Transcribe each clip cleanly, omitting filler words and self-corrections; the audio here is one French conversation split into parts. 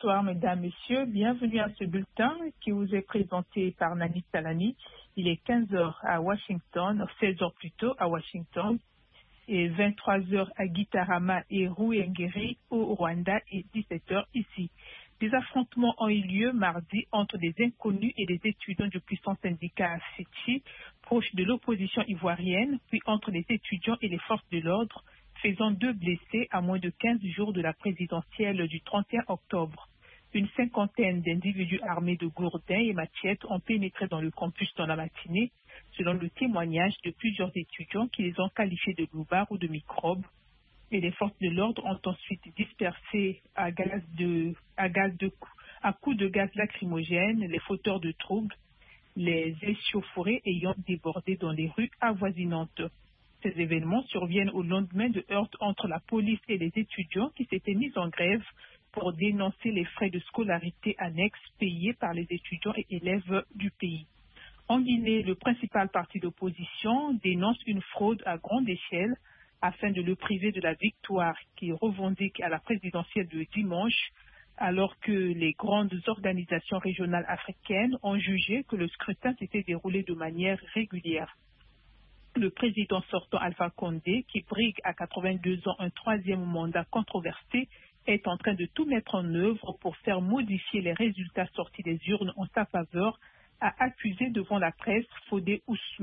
Bonsoir, mesdames, messieurs. Bienvenue à ce bulletin qui vous est présenté par Nani Salami. Il est 15 heures à Washington, 16 heures plus tôt à Washington, et 23 heures à Gitarama et Ruhengeri au Rwanda et 17 heures ici. Des affrontements ont eu lieu mardi entre des inconnus et des étudiants du puissant syndicat à Séti, proche de l'opposition ivoirienne, puis entre les étudiants et les forces de l'ordre, faisant 2 blessés à moins de 15 jours de la présidentielle du 31 octobre. Une cinquantaine d'individus armés de gourdins et machettes ont pénétré dans le campus dans la matinée, selon le témoignage de plusieurs étudiants qui les ont qualifiés de loupards ou de microbes. Et les forces de l'ordre ont ensuite dispersé à coups de gaz lacrymogène les fauteurs de troubles, les échauffourées ayant débordé dans les rues avoisinantes. Ces événements surviennent au lendemain de heurts entre la police et les étudiants qui s'étaient mis en grève pour dénoncer les frais de scolarité annexes payés par les étudiants et élèves du pays. En Guinée, le principal parti d'opposition dénonce une fraude à grande échelle afin de le priver de la victoire qu'il revendique à la présidentielle de dimanche, alors que les grandes organisations régionales africaines ont jugé que le scrutin s'était déroulé de manière régulière. Le président sortant Alpha Condé, qui brigue à 82 ans un troisième mandat controversé, est en train de tout mettre en œuvre pour faire modifier les résultats sortis des urnes en sa faveur, a accusé devant la presse Fodé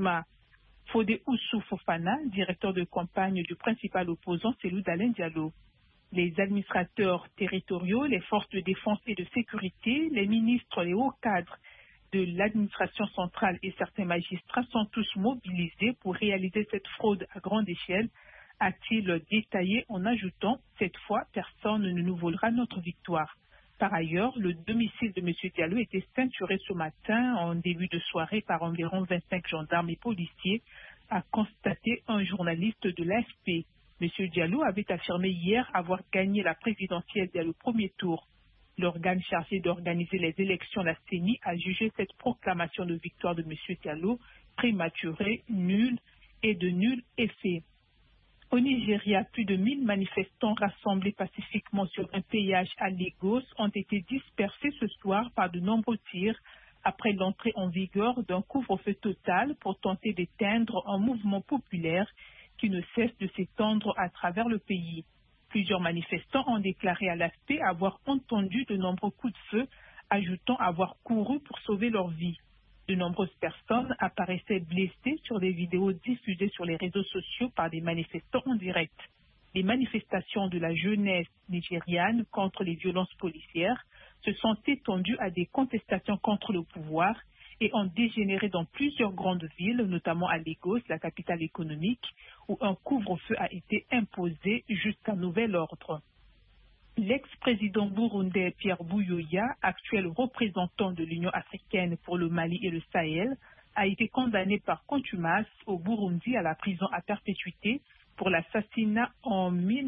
Oussou Fofana, directeur de campagne du principal opposant Cellou Dalein Diallo. Les administrateurs territoriaux, les forces de défense et de sécurité, les ministres, les hauts cadres de l'administration centrale et certains magistrats sont tous mobilisés pour réaliser cette fraude à grande échelle, a-t-il détaillé en ajoutant « Cette fois, personne ne nous volera notre victoire ». Par ailleurs, le domicile de M. Diallo était ceinturé ce matin en début de soirée par environ 25 gendarmes et policiers, a constaté un journaliste de l'AFP. M. Diallo avait affirmé hier avoir gagné la présidentielle dès le premier tour. L'organe chargé d'organiser les élections, la CENI, a jugé cette proclamation de victoire de M. Diallo prématurée, nulle et de nul effet. Au Nigeria, plus de 1000 manifestants rassemblés pacifiquement sur un péage à Lagos ont été dispersés ce soir par de nombreux tirs après l'entrée en vigueur d'un couvre-feu total pour tenter d'éteindre un mouvement populaire qui ne cesse de s'étendre à travers le pays. Plusieurs manifestants ont déclaré à l'AFP avoir entendu de nombreux coups de feu, ajoutant avoir couru pour sauver leur vie. De nombreuses personnes apparaissaient blessées sur des vidéos diffusées sur les réseaux sociaux par des manifestants en direct. Les manifestations de la jeunesse nigériane contre les violences policières se sont étendues à des contestations contre le pouvoir et ont dégénéré dans plusieurs grandes villes, notamment à Lagos, la capitale économique, où un couvre-feu a été imposé jusqu'à nouvel ordre. L'ex-président burundais Pierre Buyoya, actuel représentant de l'Union africaine pour le Mali et le Sahel, a été condamné par contumace au Burundi à la prison à perpétuité pour l'assassinat en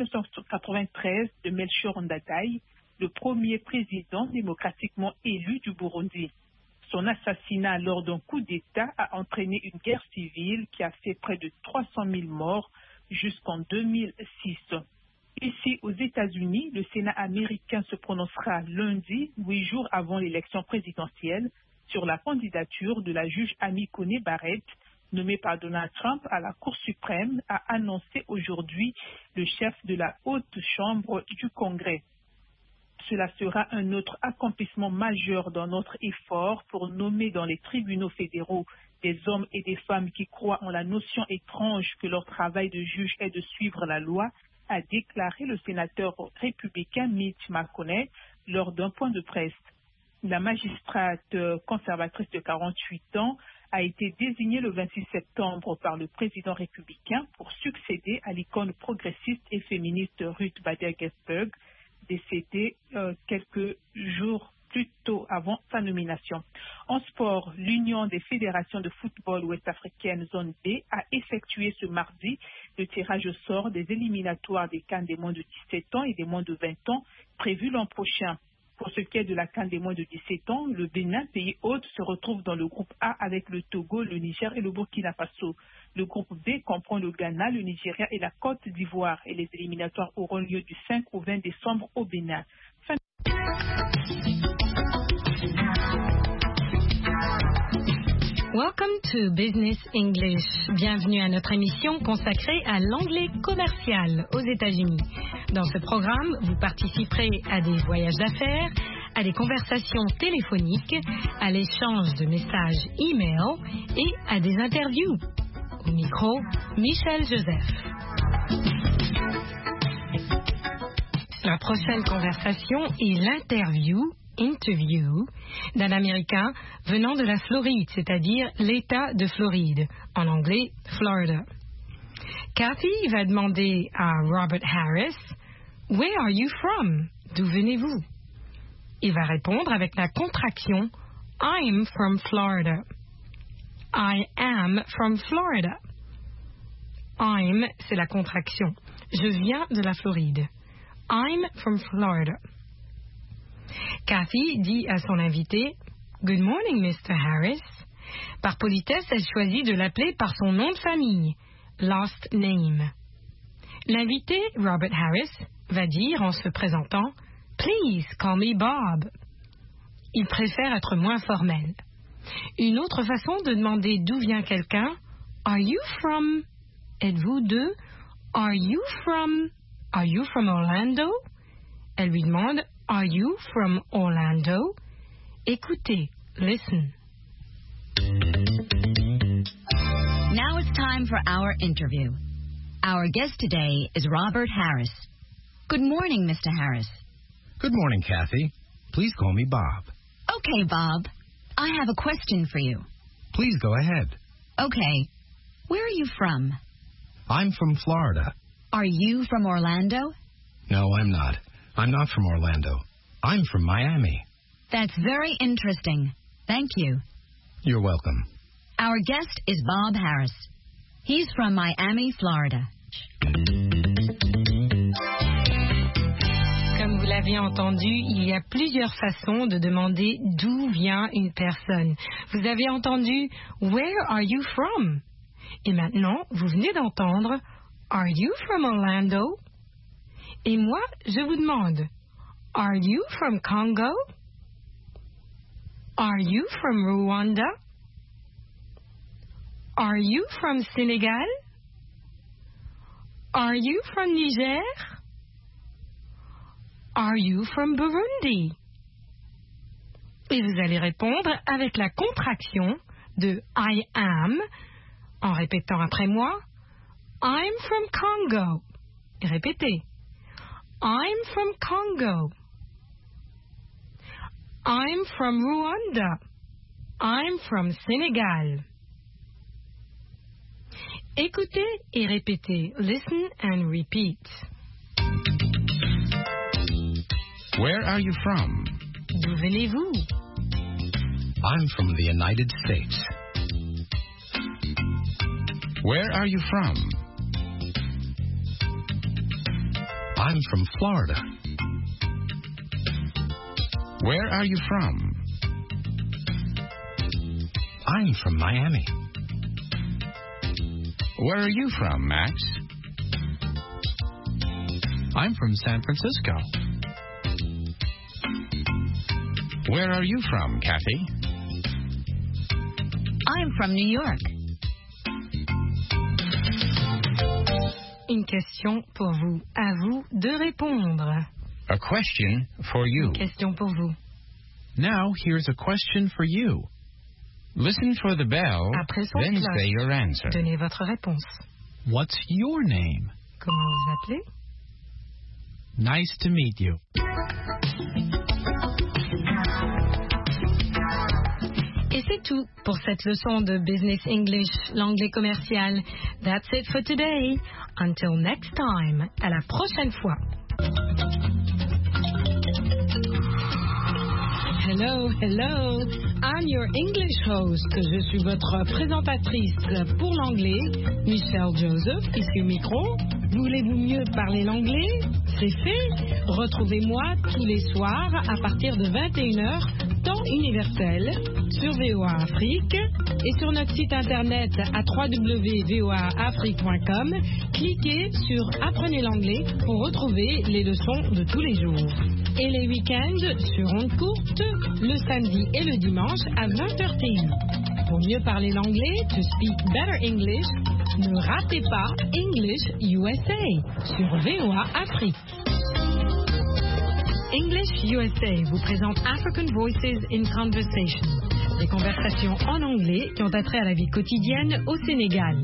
1993 de Melchior Ndadaye, le premier président démocratiquement élu du Burundi. Son assassinat lors d'un coup d'État a entraîné une guerre civile qui a fait près de 300 000 morts jusqu'en 2006. Ici, aux États-Unis, le Sénat américain se prononcera lundi, 8 jours avant l'élection présidentielle, sur la candidature de la juge Amy Coney Barrett, nommée par Donald Trump à la Cour suprême, a annoncé aujourd'hui le chef de la Haute Chambre du Congrès. Cela sera un autre accomplissement majeur dans notre effort pour nommer dans les tribunaux fédéraux des hommes et des femmes qui croient en la notion étrange que leur travail de juge est de suivre la loi, a déclaré le sénateur républicain Mitch McConnell lors d'un point de presse. La magistrate conservatrice de 48 ans a été désignée le 26 septembre par le président républicain pour succéder à l'icône progressiste et féministe Ruth Bader Ginsburg, décédée quelques jours plus tôt avant sa nomination. En sport, l'Union des fédérations de football ouest-africaine zone B a effectué ce mardi le tirage au sort des éliminatoires des CAN des moins de 17 ans et des moins de 20 ans prévus l'an prochain. Pour ce qui est de la CAN des moins de 17 ans, le Bénin, pays hôte, se retrouve dans le groupe A avec le Togo, le Niger et le Burkina Faso. Le groupe B comprend le Ghana, le Nigeria et la Côte d'Ivoire et les éliminatoires auront lieu du 5 au 20 décembre au Bénin. Welcome to Business English. Bienvenue à notre émission consacrée à l'anglais commercial aux États-Unis. Dans ce programme, vous participerez à des voyages d'affaires, à des conversations téléphoniques, à l'échange de messages e-mail et à des interviews. Au micro, Michel Joseph. La prochaine conversation est l'interview d'un Américain venant de la Floride, c'est-à-dire l'État de Floride, en anglais Florida. Kathy va demander à Robert Harris, « Where are you from? » D'où venez-vous? Il va répondre avec la contraction « I'm from Florida ». I am from Florida. I'm, c'est la contraction. Je viens de la Floride. I'm from Florida. Kathy dit à son invité « Good morning, Mr. Harris ». Par politesse, elle choisit de l'appeler par son nom de famille, last name. L'invité, Robert Harris, va dire en se présentant « Please call me Bob ». Il préfère être moins formel. Une autre façon de demander d'où vient quelqu'un, « Are you from » Êtes-vous de « Are you from Orlando » Elle lui demande « Are you from Orlando? » Écoutez, listen. Now it's time for our interview. Our guest today is Robert Harris. Good morning, Mr. Harris. Good morning, Kathy. Please call me Bob. Okay, Bob. I have a question for you. Please go ahead. Okay. Where are you from? I'm from Florida. Are you from Orlando? No, I'm not. I'm not from Orlando. I'm from Miami. That's very interesting. Thank you. You're welcome. Our guest is Bob Harris. He's from Miami, Florida. Comme vous l'avez entendu, il y a plusieurs façons de demander d'où vient une personne. Vous avez entendu « Where are you from ?» Et maintenant, vous venez d'entendre « Are you from Orlando ?» Et moi, je vous demande, Are you from Congo? Are you from Rwanda? Are you from Senegal? Are you from Niger? Are you from Burundi? Et vous allez répondre avec la contraction de I am, en répétant après moi, I'm from Congo. Et répétez. I'm from Congo. I'm from Rwanda. I'm from Senegal. Écoutez et répétez. Listen and repeat. Where are you from? D'où venez-vous? I'm from the United States. Where are you from? I'm from Florida. Where are you from? I'm from Miami. Where are you from, Max? I'm from San Francisco. Where are you from, Kathy? I'm from New York. Une question pour vous. À vous de répondre. A question for you. Une question pour vous. Now, here's a question for you. Listen for the bell, Après son then cloche, say your answer. donnez votre réponse. What's your name? Comment vous appelez? Nice to meet you. Et c'est tout pour cette leçon de Business English, l'anglais commercial. That's it for today. Until next time. À la prochaine fois. Hello, hello. I'm your English host. Je suis votre présentatrice pour l'anglais, Michel Joseph, ici au micro. Voulez-vous mieux parler l'anglais? C'est fait. Retrouvez-moi tous les soirs à partir de 21h, temps universel, sur VOA Afrique. Et sur notre site internet à www.voaafrique.com, cliquez sur Apprenez l'anglais pour retrouver les leçons de tous les jours. Et les week-ends sur ondes courtes, le samedi et le dimanche à 20h. Pour mieux parler l'anglais, to speak better English, ne ratez pas English USA sur VOA Afrique. English USA vous présente African Voices in Conversation, des conversations en anglais qui ont attrait à la vie quotidienne au Sénégal.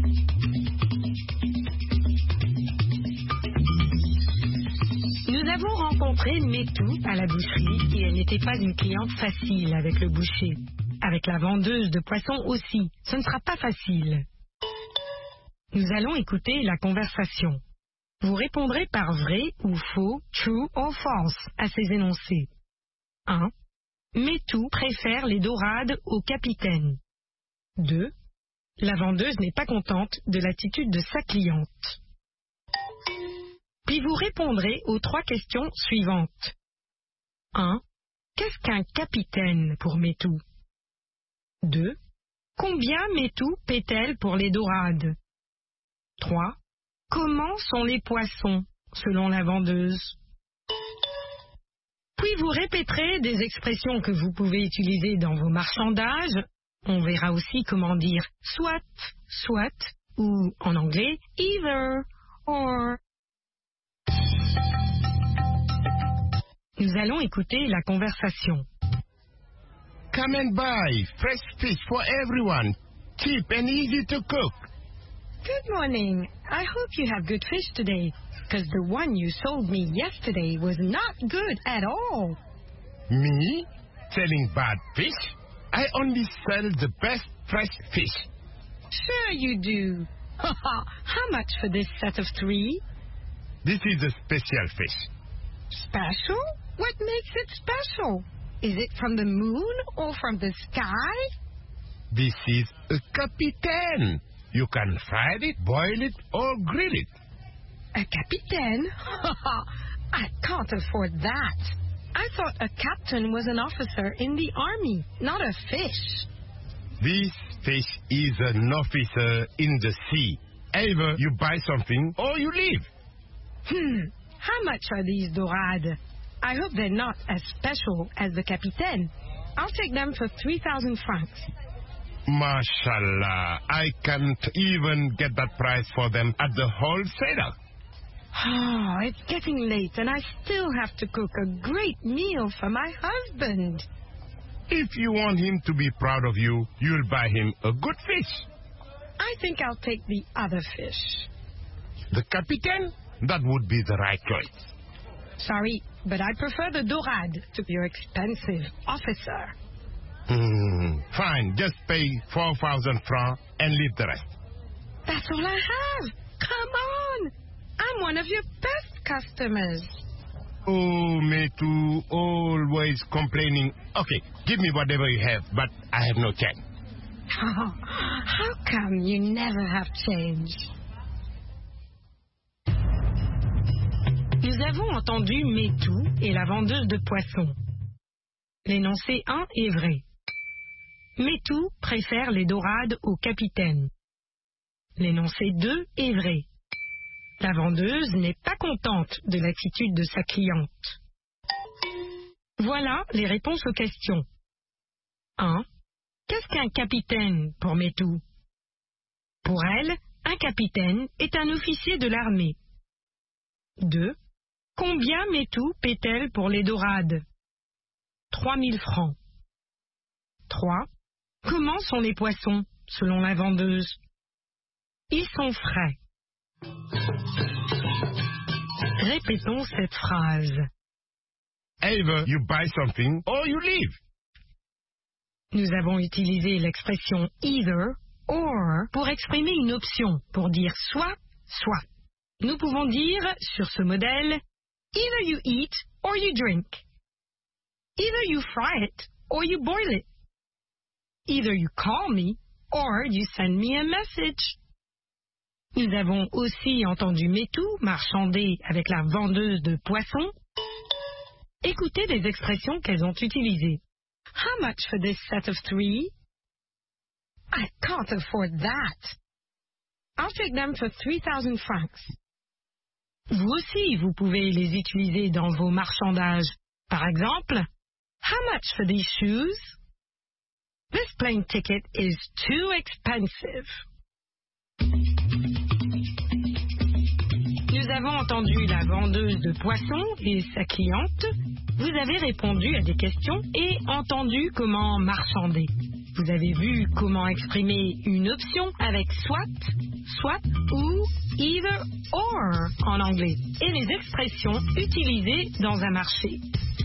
Nous avons rencontré Métou à la boucherie et elle n'était pas une cliente facile avec le boucher. Avec la vendeuse de poissons aussi, ce ne sera pas facile. Nous allons écouter la conversation. Vous répondrez par vrai ou faux, true or false, à ces énoncés. 1. Métou préfère les dorades au capitaine. 2. La vendeuse n'est pas contente de l'attitude de sa cliente. Puis vous répondrez aux 3 questions suivantes. 1. Qu'est-ce qu'un capitaine pour Métou? 2. Combien Métou paie-t-elle pour les dorades? 3. Comment sont les poissons, selon la vendeuse? Puis vous répéterez des expressions que vous pouvez utiliser dans vos marchandages. On verra aussi comment dire soit, soit, ou en anglais either, or. Nous allons écouter la conversation. Come and buy fresh fish for everyone, cheap and easy to cook. Good morning. I hope you have good fish today, because the one you sold me yesterday was not good at all. Me? Selling bad fish? I only sell the best fresh fish. Sure you do. How much for this set of 3? This is a special fish. Special? What makes it special? Is it from the moon or from the sky? This is a capitaine. You can fry it, boil it, or grill it. A capitaine? I can't afford that. I thought a captain was an officer in the army, not a fish. This fish is an officer in the sea. Either you buy something or you leave. How much are these dorades? I hope they're not as special as the capitaine. I'll take them for 3,000 francs. Mashallah, I can't even get that price for them at the wholesaler. Oh, it's getting late and I still have to cook a great meal for my husband. If you want him to be proud of you, you'll buy him a good fish. I think I'll take the other fish. The capitaine? That would be the right choice. Sorry, but I prefer the dorade to your expensive officer. Fine, just pay 4,000 francs and leave the rest. That's all I have. Come on. I'm one of your best customers. Oh, Métou, always complaining. Okay, give me whatever you have, but I have no change. Oh, how come you never have change? Nous avons entendu Métou et la vendeuse de poissons. L'énoncé 1 est vrai. Métou préfère les dorades au capitaine. L'énoncé 2 est vrai. La vendeuse n'est pas contente de l'attitude de sa cliente. Voilà les réponses aux questions. 1. Qu'est-ce qu'un capitaine pour Métou? Pour elle, un capitaine est un officier de l'armée. 2. Combien Métou paie-t-elle pour les dorades? 3 000 francs. 3. Comment sont les poissons, selon la vendeuse? Ils sont frais. Répétons cette phrase. Either you buy something or you leave. Nous avons utilisé l'expression either, or pour exprimer une option, pour dire soit, soit. Nous pouvons dire, sur ce modèle, either you eat or you drink. Either you fry it or you boil it. Either you call me or you send me a message. Nous avons aussi entendu Métou marchander avec la vendeuse de poissons. Écoutez des expressions qu'elles ont utilisées. How much for this set of 3? I can't afford that. I'll take them for 3,000 francs. Vous aussi, vous pouvez les utiliser dans vos marchandages. Par exemple, how much for these shoes? This plane ticket is too expensive. Nous avons entendu la vendeuse de poissons et sa cliente. Vous avez répondu à des questions et entendu comment marchander. Vous avez vu comment exprimer une option avec soit ou either or en anglais et les expressions utilisées dans un marché.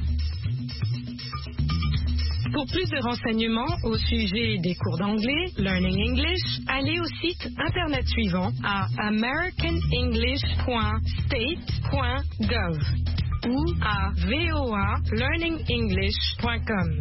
Pour plus de renseignements au sujet des cours d'anglais, Learning English, allez au site internet suivant à americanenglish.state.gov ou à voalearningenglish.com.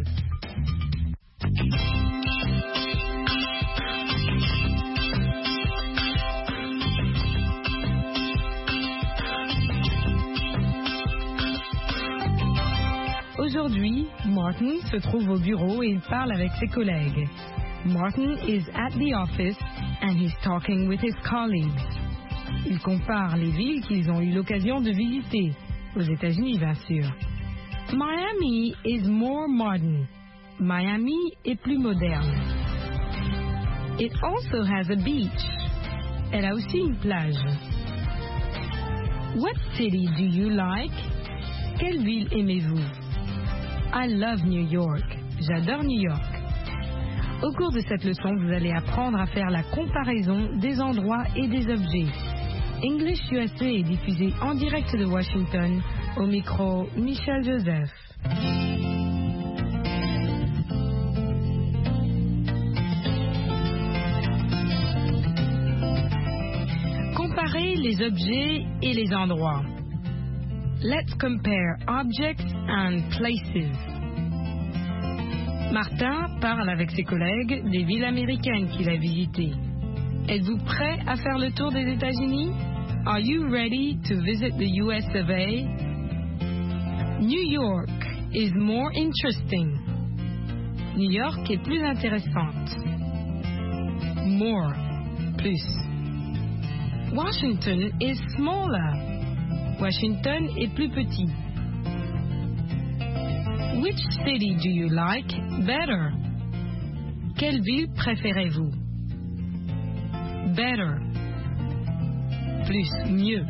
Aujourd'hui, Martin se trouve au bureau et il parle avec ses collègues. Martin is at the office and he's talking with his colleagues. Il compare les villes qu'ils ont eu l'occasion de visiter, aux États-Unis bien sûr. Miami is more modern. Miami est plus moderne. It also has a beach. Elle a aussi une plage. What city do you like? Quelle ville aimez-vous? I love New York. J'adore New York. Au cours de cette leçon, vous allez apprendre à faire la comparaison des endroits et des objets. English USA est diffusé en direct de Washington. Au micro, Michel Joseph. Comparer les objets et les endroits. Let's compare objects and places. Martin parle avec ses collègues des villes américaines qu'il a visitées. Êtes-vous prêt à faire le tour des États-Unis? Are you ready to visit the US of A? New York is more interesting. New York est plus intéressante. More, plus. Washington is smaller. Washington est plus petit. Which city do you like better? Quelle ville préférez-vous? Better. Plus, mieux.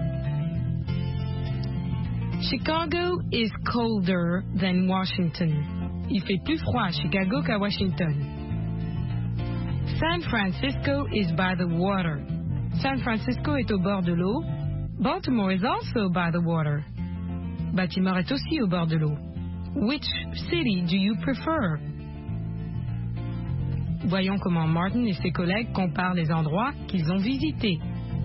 Chicago is colder than Washington. Il fait plus froid à Chicago qu'à Washington. San Francisco is by the water. San Francisco est au bord de l'eau. Baltimore is also by the water. Baltimore est aussi au bord de l'eau. Which city do you prefer? Voyons comment Martin et ses collègues comparent les endroits qu'ils ont visités.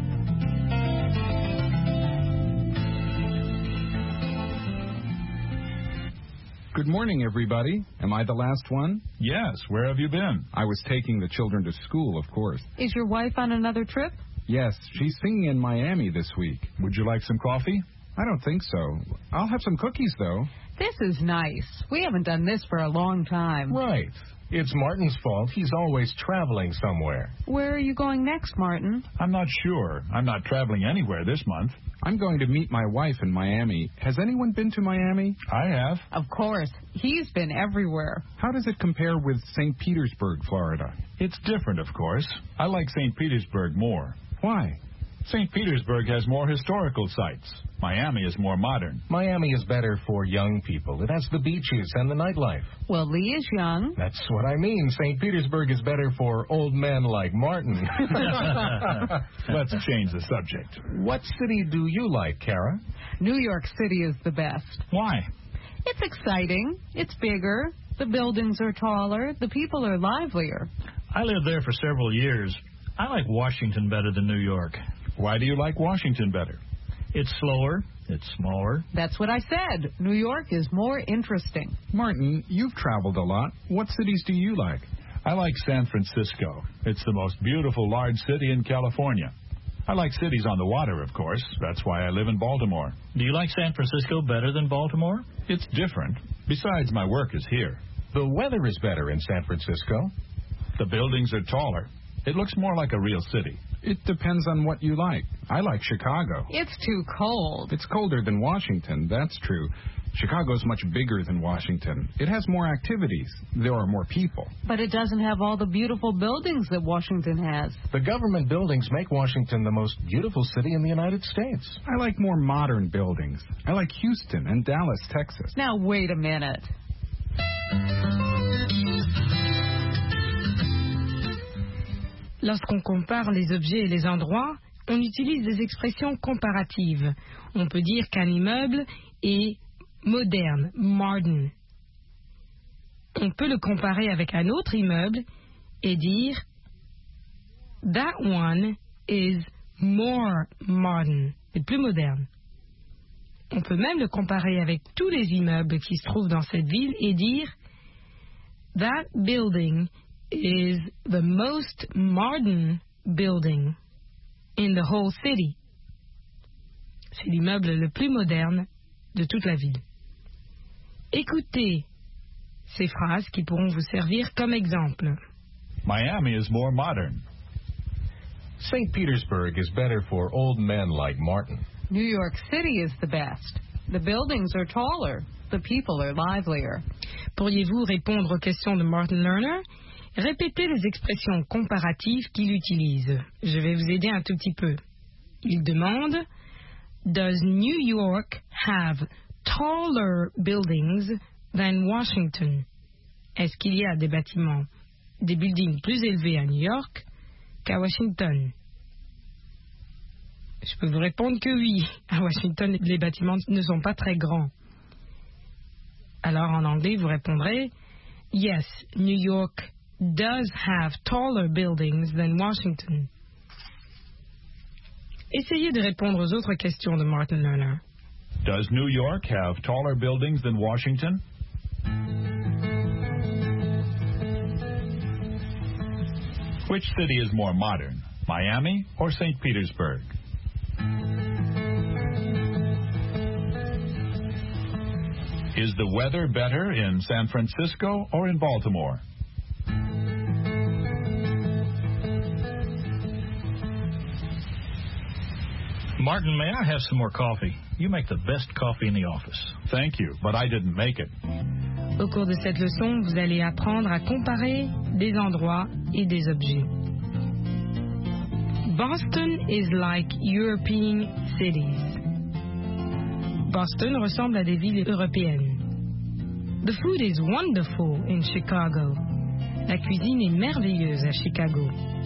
Good morning, everybody. Am I the last one? Yes. Where have you been? I was taking the children to school, of course. Is your wife on another trip? Yes, she's singing in Miami this week. Would you like some coffee? I don't think so. I'll have some cookies, though. This is nice. We haven't done this for a long time. Right. It's Martin's fault. He's always traveling somewhere. Where are you going next, Martin? I'm not sure. I'm not traveling anywhere this month. I'm going to meet my wife in Miami. Has anyone been to Miami? I have. Of course. He's been everywhere. How does it compare with St. Petersburg, Florida? It's different, of course. I like St. Petersburg more. Why? St. Petersburg has more historical sites. Miami is more modern. Miami is better for young people. It has the beaches and the nightlife. Well, Lee is young. That's what I mean. St. Petersburg is better for old men like Martin. Let's change the subject. What city do you like, Kara? New York City is the best. Why? It's exciting. It's bigger. The buildings are taller. The people are livelier. I lived there for several years. I like Washington better than New York. Why do you like Washington better? It's slower. It's smaller. That's what I said. New York is more interesting. Martin, you've traveled a lot. What cities do you like? I like San Francisco. It's the most beautiful large city in California. I like cities on the water, of course. That's why I live in Baltimore. Do you like San Francisco better than Baltimore? It's different. Besides, my work is here. The weather is better in San Francisco. The buildings are taller. It looks more like a real city. It depends on what you like. I like Chicago. It's too cold. It's colder than Washington, that's true. Chicago's much bigger than Washington. It has more activities. There are more people. But it doesn't have all the beautiful buildings that Washington has. The government buildings make Washington the most beautiful city in the United States. I like more modern buildings. I like Houston and Dallas, Texas. Now, wait a minute. Lorsqu'on compare les objets et les endroits, on utilise des expressions comparatives. On peut dire qu'un immeuble est moderne, modern. On peut le comparer avec un autre immeuble et dire that one is more modern, c'est plus moderne. On peut même le comparer avec tous les immeubles qui se trouvent dans cette ville et dire that building is the most modern building in the whole city. C'est l'immeuble le plus moderne de toute la ville. Écoutez ces phrases qui pourront vous servir comme exemple. Miami is more modern. St. Petersburg is better for old men like Martin. New York City is the best. The buildings are taller. The people are livelier. Pourriez-vous répondre aux questions de Martin Lerner? Répétez les expressions comparatives qu'il utilise. Je vais vous aider un tout petit peu. Il demande Does New York have taller buildings than Washington? Est-ce qu'il y a des bâtiments, des buildings plus élevés à New York qu'à Washington? Je peux vous répondre que oui. À Washington, les bâtiments ne sont pas très grands. Alors en anglais, vous répondrez Yes, New York does have taller buildings than Washington. Essayez de répondre aux autres questions de Martin Lerner. Does New York have taller buildings than Washington? Which city is more modern, Miami or St. Petersburg? Is the weather better in San Francisco or in Baltimore? Martin, may I have some more coffee? You make the best coffee in the office. Thank you, but I didn't make it. Au cours de cette leçon, vous allez apprendre à comparer des endroits et des objets. Boston is like European cities. Boston ressemble à des villes européennes. The food is wonderful in Chicago. La cuisine est merveilleuse à Chicago.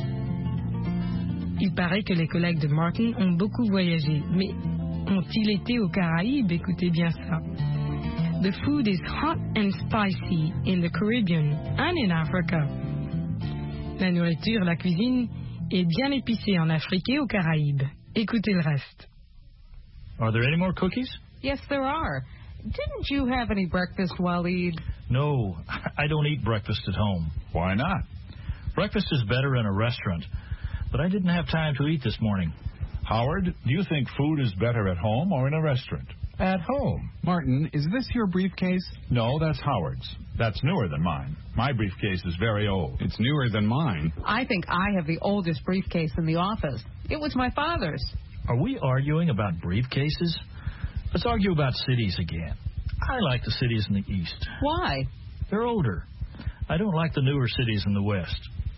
Il paraît que les collègues de Martin ont beaucoup voyagé, mais ont-ils été aux Caraïbes? Écoutez bien ça. The food is hot and spicy in the Caribbean and in Africa. La nourriture, la cuisine est bien épicée en Afrique et aux Caraïbes. Écoutez le reste. Are there any more cookies? Yes, there are. Didn't you have any breakfast, Waleed? No, I don't eat breakfast at home. Why not? Breakfast is better in a restaurant, but I didn't have time to eat this morning. Howard, do you think food is better at home or in a restaurant? At home. Martin, is this your briefcase? No, that's Howard's. That's newer than mine. My briefcase is very old. It's newer than mine. I think I have the oldest briefcase in the office. It was my father's. Are we arguing about briefcases? Let's argue about cities again. I like the cities in the East. Why? They're older. I don't like the newer cities in the West.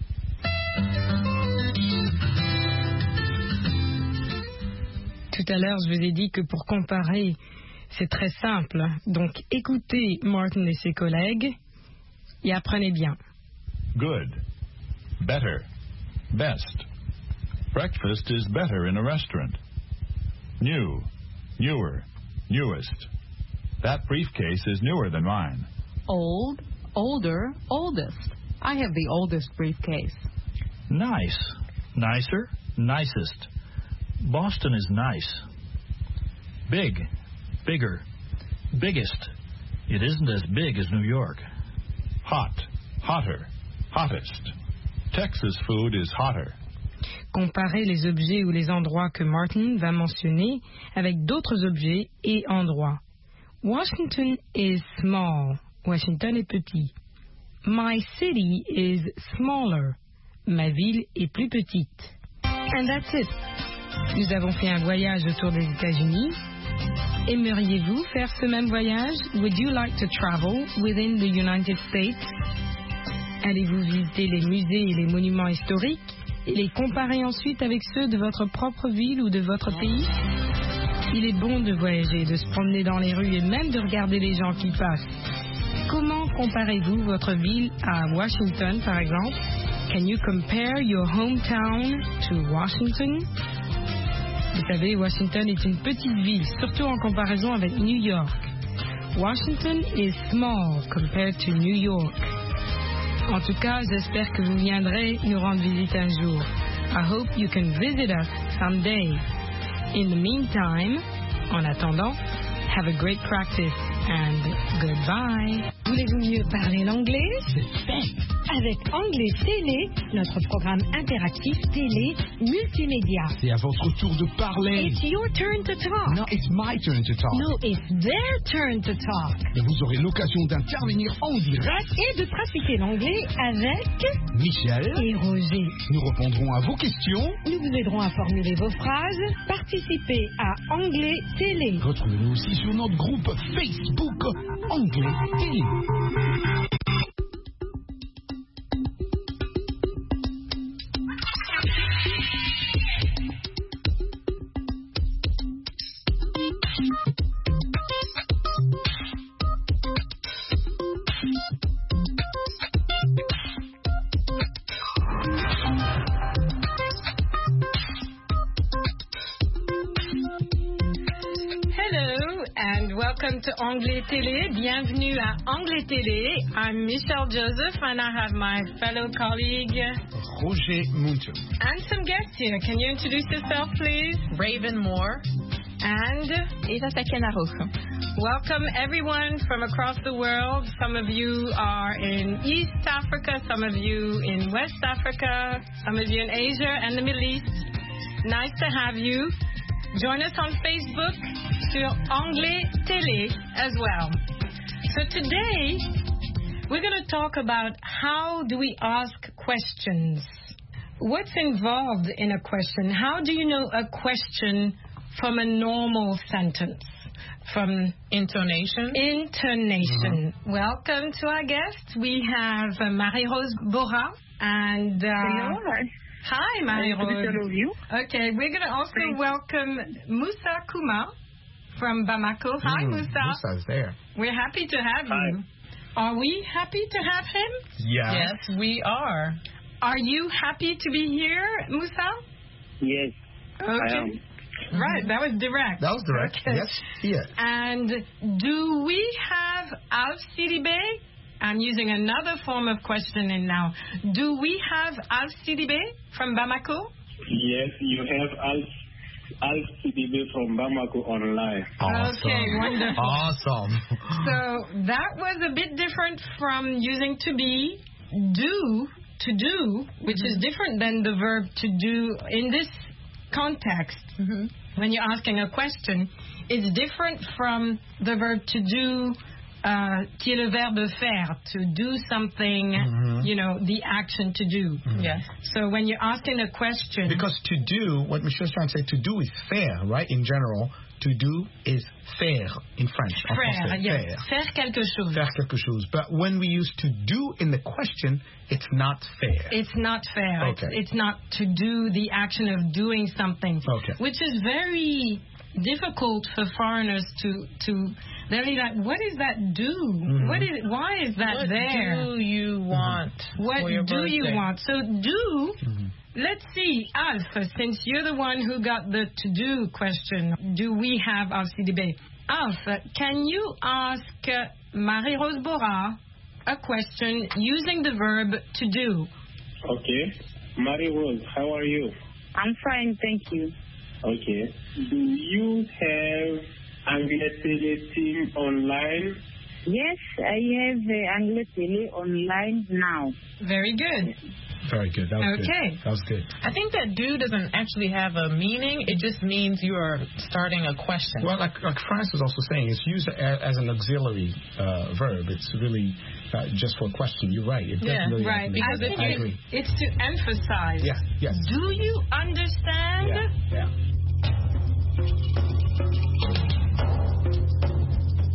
Tout à l'heure, je vous ai dit que pour comparer, c'est très simple. Donc, écoutez Martin et ses collègues et apprenez bien. Good. Better. Best. Breakfast is better in a restaurant. New. Newer. Newest. That briefcase is newer than mine. Old, older, oldest. I have the oldest briefcase. Nice. Nicer. Nicest. Boston is nice. Big. Bigger. Biggest. It isn't as big as New York. Hot. Hotter. Hottest. Texas food is hotter. Comparez les objets ou les endroits que Martin va mentionner avec d'autres objets et endroits. Washington is small. Washington est petit. My city is smaller. Ma ville est plus petite. And that's it. Nous avons fait un voyage autour des États-Unis. Aimeriez-vous faire ce même voyage? Would you like to travel within the United States? Allez-vous visiter les musées et les monuments historiques et les comparer ensuite avec ceux de votre propre ville ou de votre pays? Il est bon de voyager, de se promener dans les rues et même de regarder les gens qui passent. Comment comparez-vous votre ville à Washington, par exemple? Can you compare your hometown to Washington? Vous savez, Washington est une petite ville, surtout en comparaison avec New York. Washington is small compared to New York. En tout cas, j'espère que vous viendrez nous rendre visite un jour. I hope you can visit us someday. In the meantime, en attendant, have a great practice and goodbye. Voulez-vous mieux parler l'anglais? C'est fait. Avec Anglais Télé, notre programme interactif télé multimédia. C'est à votre tour de parler. It's your turn to talk. No, it's my turn to talk. No, it's their turn to talk. Et vous aurez l'occasion d'intervenir en direct et de pratiquer l'anglais avec Michel et Roger. Nous répondrons à vos questions. Nous vous aiderons à formuler vos phrases. Participez à Anglais Télé. Retrouvez-nous aussi sur notre groupe Facebook Anglais Télé. Welcome to Anglais Télé. Bienvenue à Anglais Télé. I'm Michelle Joseph and I have my fellow colleague Roger Munter. And some guests here. Can you introduce yourself, please? Raven Moore. And Eva Takenaro. Welcome everyone from across the world. Some of you are in East Africa, some of you in West Africa, some of you in Asia and the Middle East. Nice to have you. Join us on Facebook sur Anglais Télé as well. So today, we're going to talk about how do we ask questions. What's involved in a question? How do you know a question from a normal sentence? From intonation? Intonation. Mm-hmm. Welcome to our guests. We have Marie-Rose Bora and... Hello. Hi, Marie-Rose. Okay, we're going to also welcome Moussa Kouma from Bamako. Hi, Moussa. Moussa's there. We're happy to have you. Are we happy to have him? Yeah. Yes, we are. Are you happy to be here, Moussa? Yes, okay. I am. Right, that was direct. That was direct. Okay. Yes, yes. And do we have Alf Sidibé? I'm using another form of questioning now. Do we have Alf Sidibé from Bamako? Yes, you have Alf Sidibé from Bamako online. Awesome. Okay, wonderful. Awesome. So that was a bit different from using to be, do, to do, which is different than the verb to do in this context. Mm-hmm. When you're asking a question, it's different from the verb to do, qui est le verbe faire, to do something, you know, the action to do. Mm-hmm. Yes. So when you're asking a question... Because to do, what Michelle's trying to say, to do is faire, right? In general, to do is faire in French. Faire, yes. Faire. Faire quelque chose. Faire quelque chose. But when we use to do in the question, it's not fair. It's not fair. Okay. It's not to do the action of doing something. Okay. Which is very difficult for foreigners to they're like, what is that do? Mm-hmm. Why is that what there? What do you want? What for your do birthday? you want? So do, let's see, Alf, since you're the one who got the to-do question, do we have Alf Sidibé? Alf, can you ask Marie-Rose Bora a question using the verb to do? Okay. Marie-Rose, how are you? I'm fine, thank you. Okay. Do you have Anglais Télé team online? Yes, I have Anglais Télé online now. Very good. Very good. That was Okay. good. That was good. I think that do doesn't actually have a meaning. It just means you are starting a question. Well, like France was also saying, it's used as an auxiliary verb. It's really just for a question. You're right. It doesn't really right. Because I agree. It's to emphasize. Yeah. Yes. Do you understand? Yeah.